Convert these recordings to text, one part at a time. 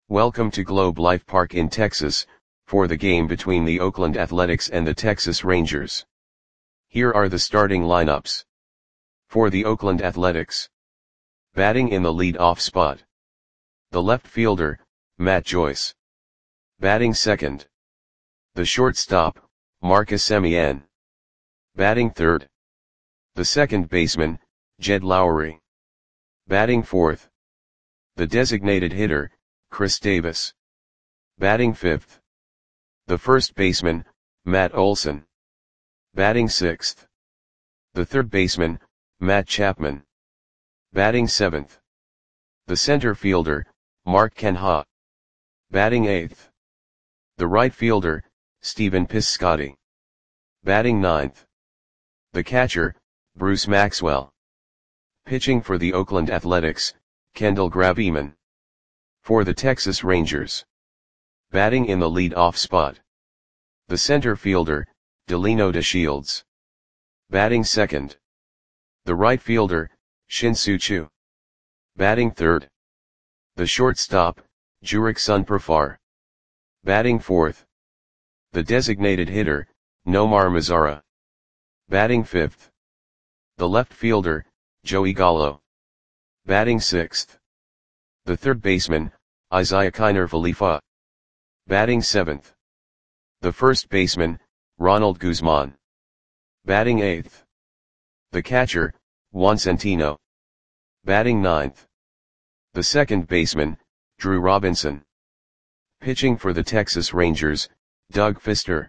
Welcome to Globe Life Park in Texas, for the game between the Oakland Athletics and the Texas Rangers. Here are the starting lineups. For the Oakland Athletics. Batting in the lead-off spot. The left fielder, Matt Joyce. Batting second. The shortstop, Marcus Semien. Batting third. The second baseman, Jed Lowrie. Batting fourth. The designated hitter, Chris Davis. Batting fifth. The first baseman, Matt Olson. Batting sixth. The third baseman, Matt Chapman. Batting seventh. The center fielder, Mark Canha. Batting eighth. The right fielder, Stephen Piscotty. Batting ninth. The catcher, Bruce Maxwell. Pitching for the Oakland Athletics, Kendall Graveman. For the Texas Rangers. Batting in the lead-off spot. The center fielder, Delino DeShields. Batting second. The right fielder, Shin-Soo Choo. Batting third. The shortstop, Jurickson Profar. Batting fourth. The designated hitter, Nomar Mazara. Batting fifth. The left fielder, Joey Gallo. Batting sixth. The third baseman, Isaiah Kiner Falefa. Batting seventh. The first baseman, Ronald Guzman. Batting eighth. The catcher, Juan Centino. Batting ninth. The second baseman, Drew Robinson. Pitching for the Texas Rangers, Doug Fister.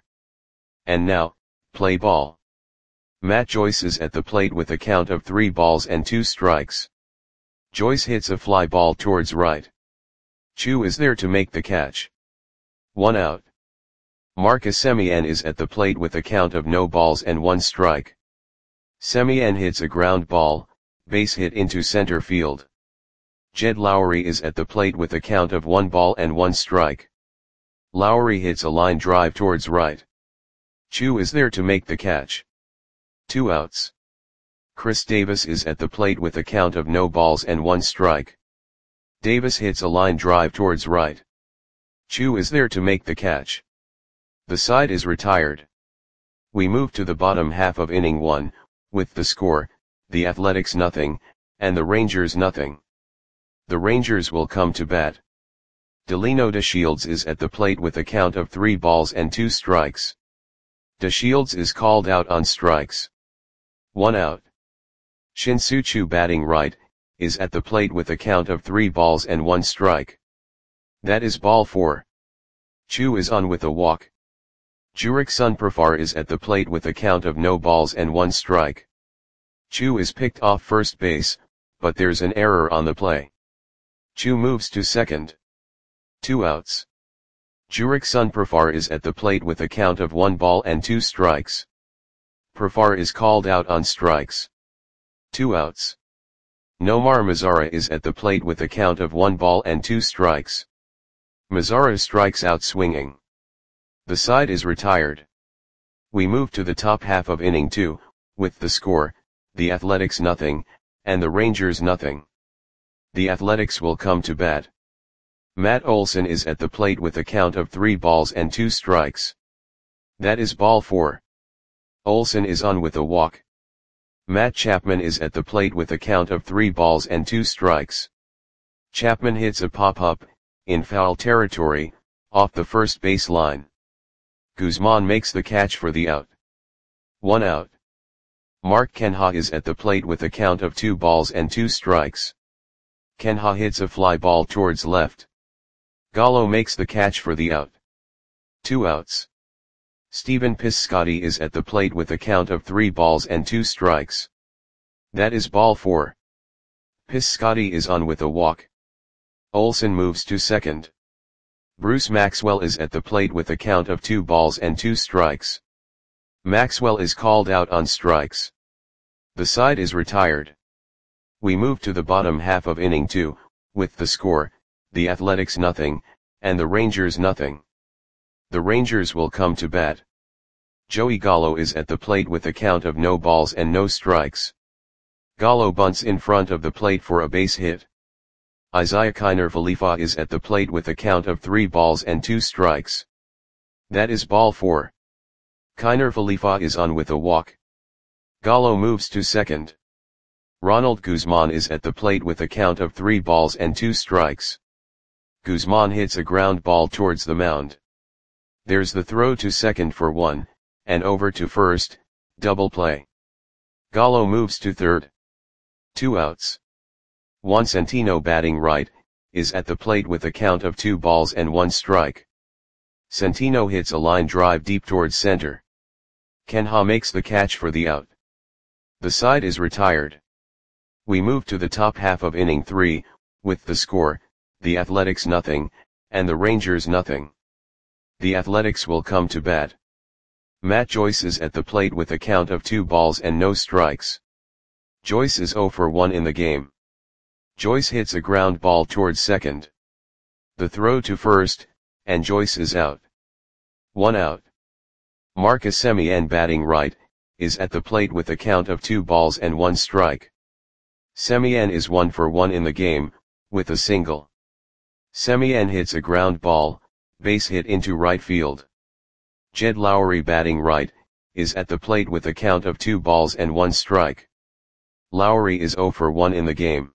And now, play ball. Matt Joyce is at the plate with a count of 3 balls and 2 strikes. Joyce hits a fly ball towards right. Choo is there to make the catch. 1 out. Marcus Semien is at the plate with a count of no balls and 1 strike. Semien hits a ground ball, base hit into center field. Jed Lowrie is at the plate with a count of 1 ball and 1 strike. Lowrie hits a line drive towards right. Choo is there to make the catch. 2 outs. Chris Davis is at the plate with a count of no balls and 1 strike. Davis hits a line drive towards right. Choo is there to make the catch. The side is retired. We move to the bottom half of inning 1, with the score, the Athletics 0, and the Rangers 0. The Rangers will come to bat. Delino DeShields is at the plate with a count of 3 balls and 2 strikes. DeShields is called out on strikes. 1 out. Shin-Soo Choo batting right, is at the plate with a count of 3 balls and 1 strike. That is ball 4. Choo is on with a walk. Jurickson Profar is at the plate with a count of no balls and 1 strike. Choo is picked off first base, but there's an error on the play. Choo moves to second. 2 outs. Jurickson Profar is at the plate with a count of 1 ball and 2 strikes. Profar is called out on strikes. 2 outs. Nomar Mazara is at the plate with a count of 1 ball and 2 strikes. Mazara strikes out swinging. The side is retired. We move to the top half of inning 2, with the score, the Athletics 0, and the Rangers 0. The Athletics will come to bat. Matt Olson is at the plate with a count of 3 balls and 2 strikes. That is ball 4. Olson is on with a walk. Matt Chapman is at the plate with a count of 3 balls and 2 strikes. Chapman hits a pop-up, in foul territory, off the first base line. Guzman makes the catch for the out. 1 out. Mark Canha is at the plate with a count of 2 balls and 2 strikes. Canha hits a fly ball towards left. Gallo makes the catch for the out. 2 outs. Stephen Piscotty is at the plate with a count of 3 balls and 2 strikes. That is ball 4. Piscotty is on with a walk. Olson moves to second. Bruce Maxwell is at the plate with a count of 2 balls and 2 strikes. Maxwell is called out on strikes. The side is retired. We move to the bottom half of inning 2, with the score, the Athletics 0, and the Rangers 0. The Rangers will come to bat. Joey Gallo is at the plate with a count of no balls and no strikes. Gallo bunts in front of the plate for a base hit. Isaiah Kiner Khalifa is at the plate with a count of 3 balls and 2 strikes. That is ball 4. Kiner Khalifa is on with a walk. Gallo moves to second. Ronald Guzman is at the plate with a count of 3 balls and 2 strikes. Guzman hits a ground ball towards the mound. There's the throw to second for 1, and over to first, double play. Gallo moves to third. 2 outs. Juan Centeno batting right, is at the plate with a count of 2 balls and 1 strike. Centeno hits a line drive deep towards center. Ken Ha makes the catch for the out. The side is retired. We move to the top half of inning 3, with the score, the Athletics nothing, and the Rangers nothing. The Athletics will come to bat. Matt Joyce is at the plate with a count of 2 balls and no strikes. Joyce is 0 for 1 in the game. Joyce hits a ground ball towards second. The throw to first, and Joyce is out. 1 out. Marcus Semien batting right, is at the plate with a count of 2 balls and 1 strike. Semien is 1 for 1 in the game, with a single. Semien hits a ground ball, base hit into right field. Jed Lowry batting right, is at the plate with a count of 2 balls and 1 strike. Lowry is 0 for 1 in the game.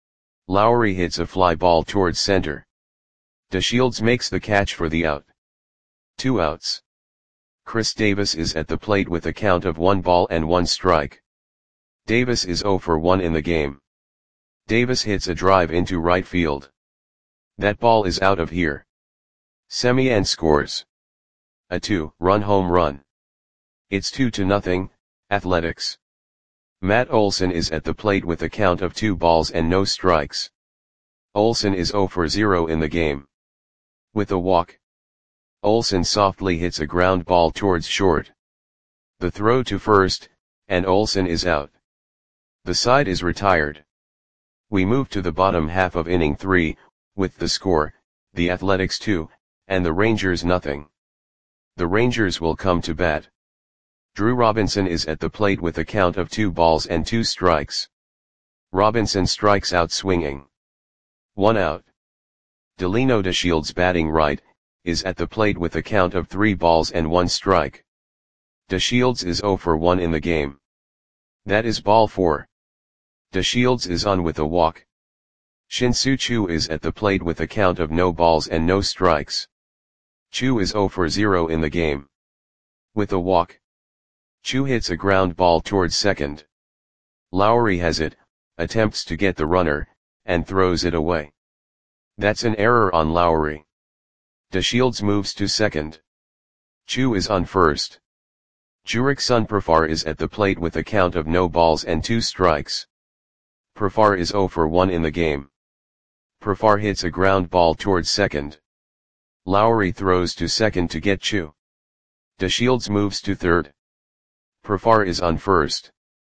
Lowry hits a fly ball towards center. DeShields makes the catch for the out. 2 outs. Chris Davis is at the plate with a count of 1 ball and 1 strike. Davis is 0 for 1 in the game. Davis hits a drive into right field. That ball is out of here. Semien scores a 2-run home run. It's 2-0, Athletics. Matt Olson is at the plate with a count of 2 balls and no strikes. Olson is 0 for 0 in the game. With a walk. Olson softly hits a ground ball towards short. The throw to first, and Olson is out. The side is retired. We move to the bottom half of inning 3, with the score, the Athletics 2, and the Rangers nothing. The Rangers will come to bat. Drew Robinson is at the plate with a count of 2 balls and 2 strikes. Robinson strikes out swinging. 1 out. Delino DeShields batting right, is at the plate with a count of 3 balls and 1 strike. DeShields is 0 for 1 in the game. That is ball 4. DeShields is on with a walk. Shin-Soo Choo is at the plate with a count of no balls and no strikes. Choo is 0 for 0 in the game. With a walk. Choo hits a ground ball towards second. Lowry has it, attempts to get the runner, and throws it away. That's an error on Lowry. DeShields moves to second. Choo is on first. Jurickson Profar is at the plate with a count of no balls and 2 strikes. Profar is 0 for 1 in the game. Profar hits a ground ball towards second. Lowry throws to second to get Choo. DeShields moves to third. Profar is on first.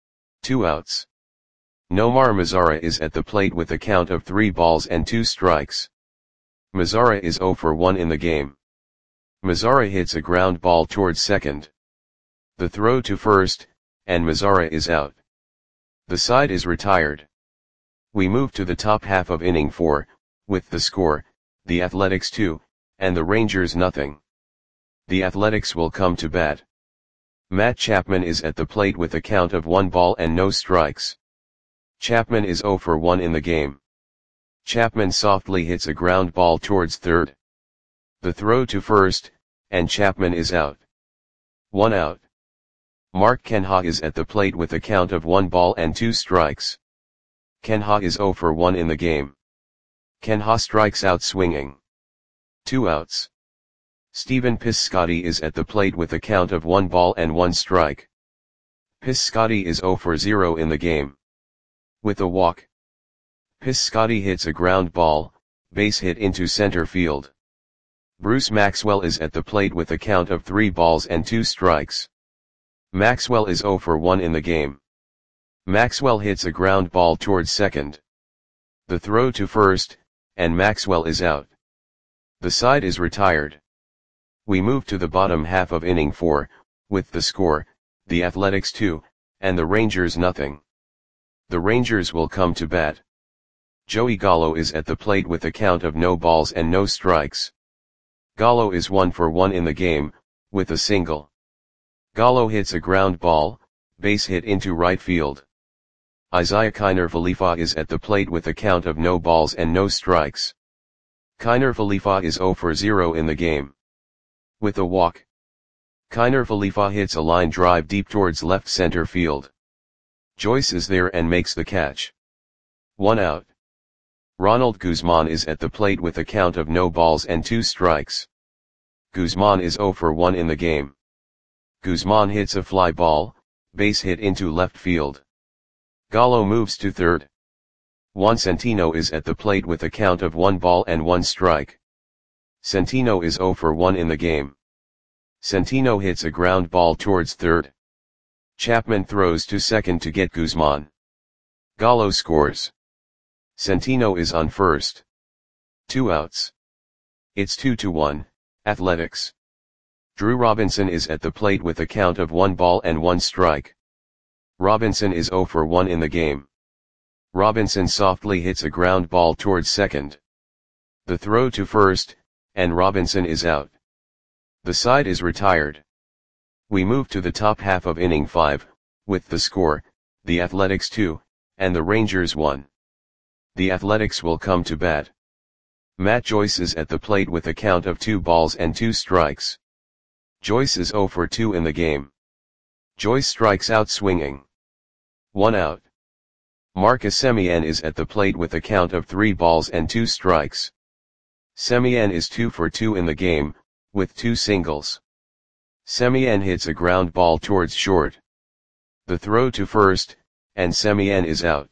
2 outs. Nomar Mazara is at the plate with a count of 3 balls and 2 strikes. Mazara is 0 for 1 in the game. Mazara hits a ground ball towards second. The throw to first, and Mazara is out. The side is retired. We move to the top half of inning 4, with the score, the Athletics 2, and the Rangers nothing. The Athletics will come to bat. Matt Chapman is at the plate with a count of 1 ball and no strikes. Chapman is 0 for 1 in the game. Chapman softly hits a ground ball towards third. The throw to first, and Chapman is out. 1 out. Mark Canha is at the plate with a count of 1 ball and 2 strikes. Canha is 0 for 1 in the game. Canha strikes out swinging. 2 outs. Stephen Piscotty is at the plate with a count of 1 ball and 1 strike. Piscotty is 0 for 0 in the game. With a walk. Piscotty hits a ground ball, base hit into center field. Bruce Maxwell is at the plate with a count of 3 balls and 2 strikes. Maxwell is 0 for 1 in the game. Maxwell hits a ground ball towards second. The throw to first, and Maxwell is out. The side is retired. We move to the bottom half of inning 4, with the score, the Athletics 2, and the Rangers nothing. The Rangers will come to bat. Joey Gallo is at the plate with a count of no balls and no strikes. Gallo is 1 for 1 in the game, with a single. Gallo hits a ground ball, base hit into right field. Isiah Kiner Falefa is at the plate with a count of no balls and no strikes. Kiner Falefa is 0 for 0 in the game. With a walk. Kiner Falefa hits a line drive deep towards left center field. Joyce is there and makes the catch. 1 out. Ronald Guzman is at the plate with a count of no balls and 2 strikes. Guzman is 0 for 1 in the game. Guzman hits a fly ball, base hit into left field. Gallo moves to third. Juan Centino is at the plate with a count of 1 ball and 1 strike. Centino is 0 for 1 in the game. Centino hits a ground ball towards third. Chapman throws to second to get Guzman. Gallo scores. Centino is on first. 2 outs. It's 2-1, Athletics. Drew Robinson is at the plate with a count of 1 ball and 1 strike. Robinson is 0 for 1 in the game. Robinson softly hits a ground ball towards second. The throw to first, and Robinson is out. The side is retired. We move to the top half of inning 5, with the score, the Athletics 2, and the Rangers 1. The Athletics will come to bat. Matt Joyce is at the plate with a count of 2 balls and 2 strikes. Joyce is 0 for 2 in the game. Joyce strikes out swinging. 1 out. Marcus Semien is at the plate with a count of 3 balls and 2 strikes. Semien is 2 for 2 in the game, with 2 singles. Semien hits a ground ball towards short. The throw to first, and Semien is out.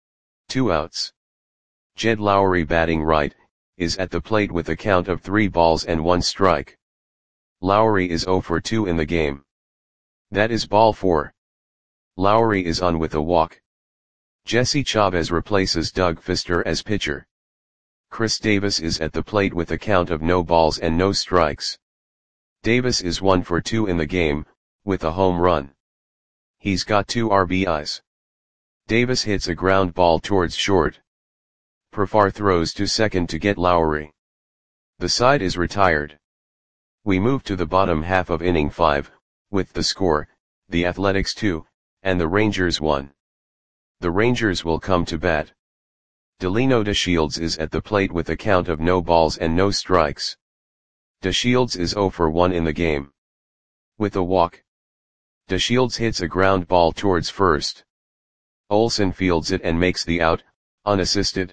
2 outs. Jed Lowry batting right, is at the plate with a count of 3 balls and 1 strike. Lowry is 0 for 2 in the game. That is ball 4. Lowry is on with a walk. Jesse Chavez replaces Doug Fister as pitcher. Chris Davis is at the plate with a count of no balls and no strikes. Davis is 1 for 2 in the game, with a home run. He's got 2 RBIs. Davis hits a ground ball towards short. Profar throws to second to get Lowry. The side is retired. We move to the bottom half of inning 5, with the score, the Athletics 2, and the Rangers 1. The Rangers will come to bat. Delino DeShields is at the plate with a count of no balls and no strikes. DeShields is 0 for 1 in the game. With a walk. DeShields hits a ground ball towards first. Olsen fields it and makes the out, unassisted.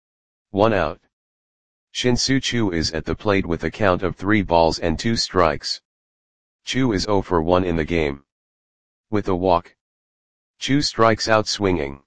1 out. Shin-Soo Choo is at the plate with a count of 3 balls and 2 strikes. Choo is 0 for 1 in the game. With a walk. Choo strikes out swinging.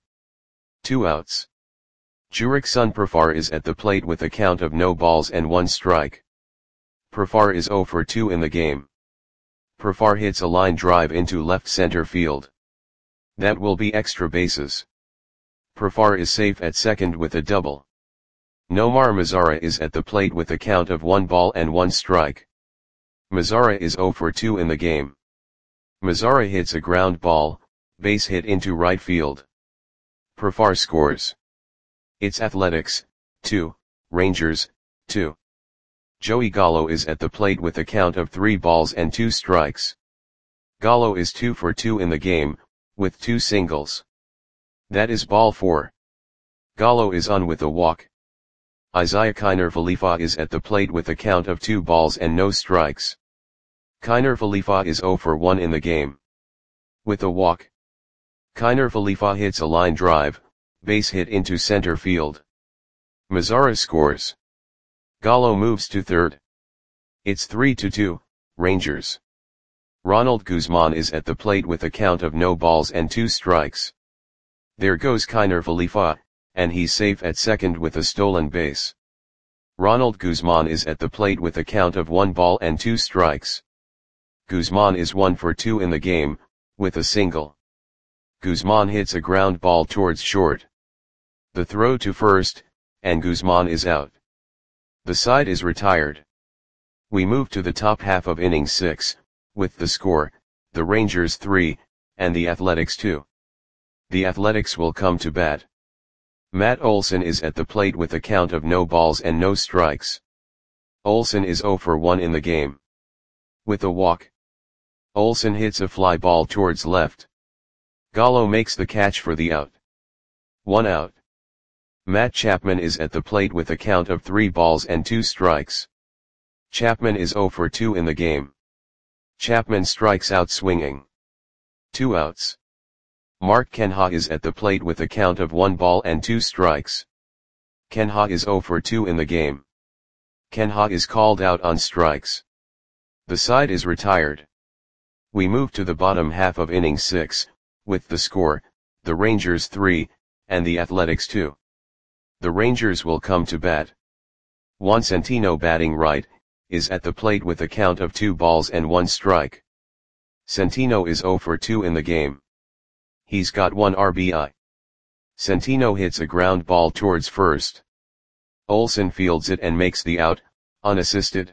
2 outs. Jurickson Profar is at the plate with a count of no balls and 1 strike. Profar is 0 for 2 in the game. Profar hits a line drive into left center field. That will be extra bases. Profar is safe at second with a double. Nomar Mazara is at the plate with a count of 1 ball and 1 strike. Mazara is 0 for 2 in the game. Mazara hits a ground ball, base hit into right field. Profar scores. It's Athletics, 2, Rangers, 2. Joey Gallo is at the plate with a count of 3 balls and 2 strikes. Gallo is 2 for 2 in the game, with 2 singles. That is ball 4. Gallo is on with a walk. Isiah Kiner Falefa is at the plate with a count of 2 balls and no strikes. Kiner Falefa is 0 for 1 in the game. With a walk. Kiner Falefa hits a line drive, base hit into center field. Mazara scores. Gallo moves to third. It's 3-2, Rangers. Ronald Guzman is at the plate with a count of no balls and 2 strikes. There goes Kiner Falefa, and he's safe at second with a stolen base. Ronald Guzman is at the plate with a count of 1 ball and 2 strikes. Guzman is 1 for 2 in the game, with a single. Guzman hits a ground ball towards short. The throw to first, and Guzman is out. The side is retired. We move to the top half of inning 6, with the score, the Rangers 3, and the Athletics 2. The Athletics will come to bat. Matt Olson is at the plate with a count of no balls and no strikes. Olson is 0 for 1 in the game. With a walk, Olson hits a fly ball towards left. Gallo makes the catch for the out. 1 out. Matt Chapman is at the plate with a count of 3 balls and 2 strikes. Chapman is 0 for 2 in the game. Chapman strikes out swinging. 2 outs. Mark Kenha is at the plate with a count of 1 ball and 2 strikes. Kenha is 0 for 2 in the game. Kenha is called out on strikes. The side is retired. We move to the bottom half of inning 6, with the score, the Rangers 3, and the Athletics 2. The Rangers will come to bat. Juan Centino, batting right, is at the plate with a count of 2 balls and 1 strike. Centino is 0 for 2 in the game. He's got 1 RBI. Centino hits a ground ball towards first. Olson fields it and makes the out, unassisted.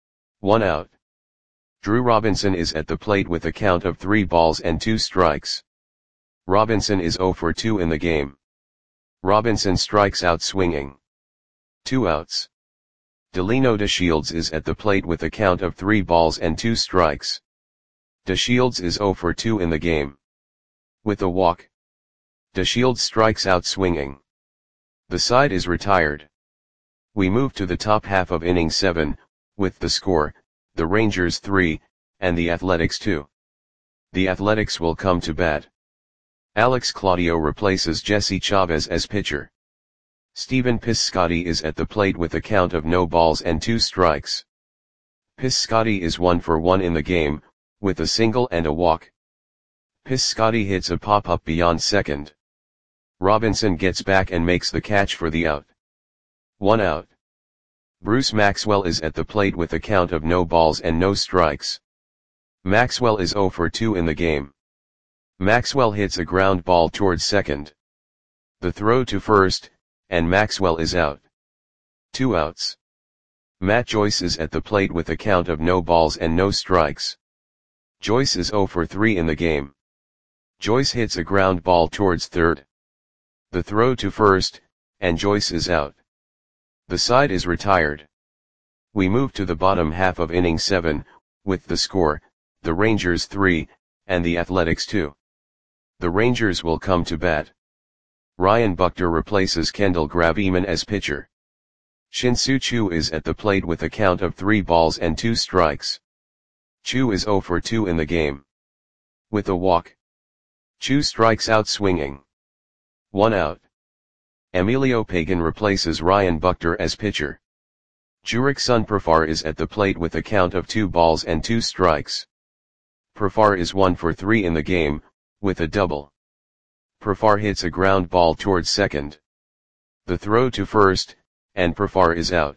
1 out. Drew Robinson is at the plate with a count of 3 balls and 2 strikes. Robinson is 0 for 2 in the game. Robinson strikes out swinging. 2 outs. Delino DeShields is at the plate with a count of 3 balls and 2 strikes. DeShields is 0 for 2 in the game. With a walk, DeShields strikes out swinging. The side is retired. We move to the top half of inning 7, with the score, the Rangers 3, and the Athletics 2. The Athletics will come to bat. Alex Claudio replaces Jesse Chavez as pitcher. Stephen Piscotty is at the plate with a count of no balls and 2 strikes. Piscotty is 1 for 1 in the game, with a single and a walk. Piscotty hits a pop-up beyond second. Robinson gets back and makes the catch for the out. 1 out. Bruce Maxwell is at the plate with a count of no balls and no strikes. Maxwell is 0 for 2 in the game. Maxwell hits a ground ball towards second. The throw to first, and Maxwell is out. 2 outs. Matt Joyce is at the plate with a count of no balls and no strikes. Joyce is 0 for 3 in the game. Joyce hits a ground ball towards third. The throw to first, and Joyce is out. The side is retired. We move to the bottom half of inning 7, with the score, the Rangers 3, and the Athletics 2. The Rangers will come to bat. Ryan Buchter replaces Kendall Graveman as pitcher. Shin-Soo Choo is at the plate with a count of 3 balls and 2 strikes. Choo is 0 for 2 in the game. With a walk, Choo strikes out swinging. 1 out. Emilio Pagan replaces Ryan Buchter as pitcher. Jurickson Profar is at the plate with a count of 2 balls and 2 strikes. Profar is 1 for 3 in the game, with a double. Profar hits a ground ball towards second. The throw to first, and Profar is out.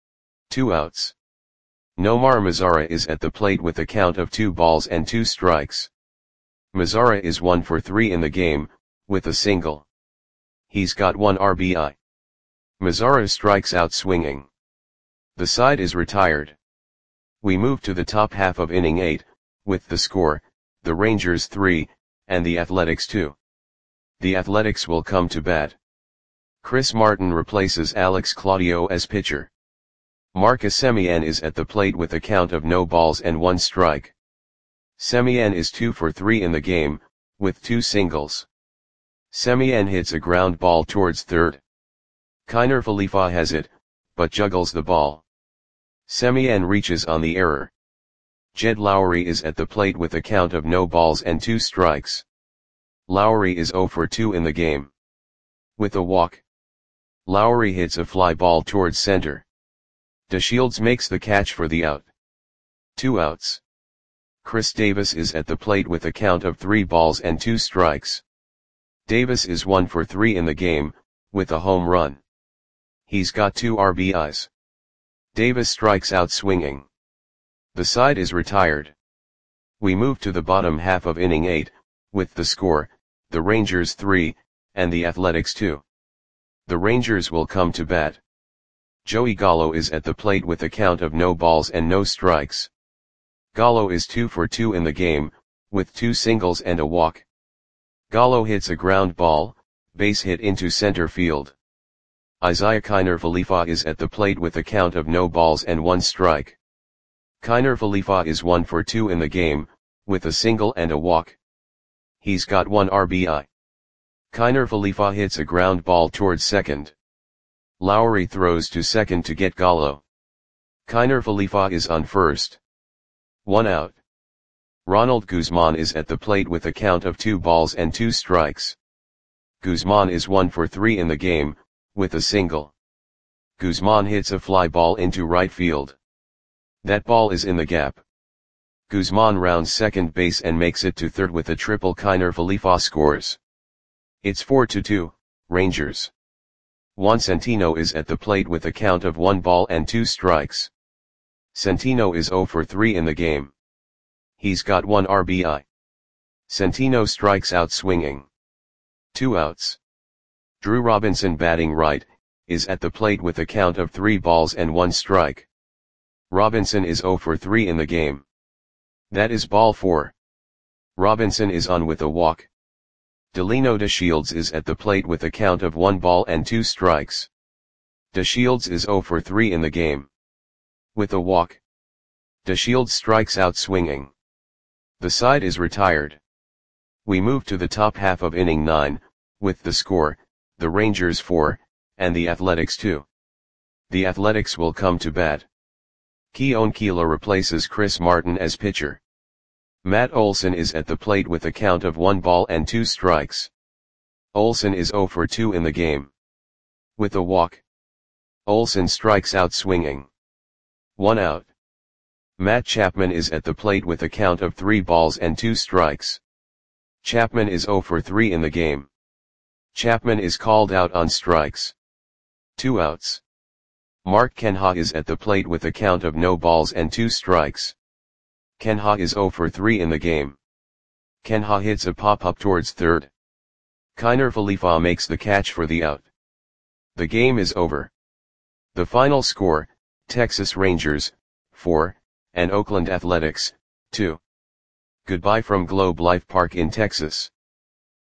2 outs. Nomar Mazara is at the plate with a count of 2 balls and 2 strikes. Mazara is 1 for 3 in the game, with a single. He's got 1 RBI. Mazara strikes out swinging. The side is retired. We move to the top half of inning 8, with the score, the Rangers 3, and the Athletics 2. The Athletics will come to bat. Chris Martin replaces Alex Claudio as pitcher. Marcus Semien is at the plate with a count of no balls and 1 strike. Semien is 2 for 3 in the game, with 2 singles. Semien hits a ground ball towards third. Kiner Falefa has it, but juggles the ball. Semien reaches on the error. Jed Lowry is at the plate with a count of no balls and 2 strikes. Lowry is 0 for 2 in the game. With a walk, Lowry hits a fly ball towards center. DeShields makes the catch for the out. 2 outs. Chris Davis is at the plate with a count of 3 balls and 2 strikes. Davis is 1 for 3 in the game, with a home run. He's got 2 RBIs. Davis strikes out swinging. The side is retired. We move to the bottom half of inning 8, with the score, the Rangers 3, and the Athletics 2. The Rangers will come to bat. Joey Gallo is at the plate with a count of no balls and no strikes. Gallo is 2 for 2 in the game, with 2 singles and a walk. Gallo hits a ground ball, Base hit into center field. Isiah Kiner Falefa is at the plate with a count of no balls and 1 strike. Kiner Falefa is 1 for 2 in the game, with a single and a walk. He's got 1 RBI. Kiner Falefa hits a ground ball towards second. Lowry throws to second to get Gallo. Kiner Falefa is on first. 1 out. Ronald Guzman is at the plate with a count of 2 balls and 2 strikes. Guzman is 1 for 3 in the game, with a single. Guzman hits a fly ball into right field. That ball is in the gap. Guzman rounds second base and makes it to third with a triple. Kiner Falefa scores. It's 4-2, Rangers. Juan Centino is at the plate with a count of 1 ball and 2 strikes. Centino is 0 for 3 in the game. He's got 1 RBI. Centino strikes out swinging. 2 outs. Drew Robinson, batting right, is at the plate with a count of 3 balls and 1 strike. Robinson is 0 for 3 in the game. That is ball 4. Robinson is on with a walk. Delino DeShields is at the plate with a count of 1 ball and 2 strikes. DeShields is 0 for 3 in the game. With a walk. DeShields strikes out swinging. The side is retired. We move to the top half of inning 9, with the score, the Rangers 4, and the Athletics 2. The Athletics will come to bat. Keone Kela replaces Chris Martin as pitcher. Matt Olson is at the plate with a count of 1 ball and 2 strikes. Olson is 0 for 2 in the game. With a walk. Olson strikes out swinging. 1 out. Matt Chapman is at the plate with a count of 3 balls and 2 strikes. Chapman is 0 for 3 in the game. Chapman is called out on strikes. 2 outs. Mark Kenha is at the plate with a count of no balls and 2 strikes. Kenha is 0 for 3 in the game. Kenha hits a pop-up towards third. Kiner Falefa makes the catch for the out. The game is over. The final score, Texas Rangers, 4, and Oakland Athletics, 2. Goodbye from Globe Life Park in Texas.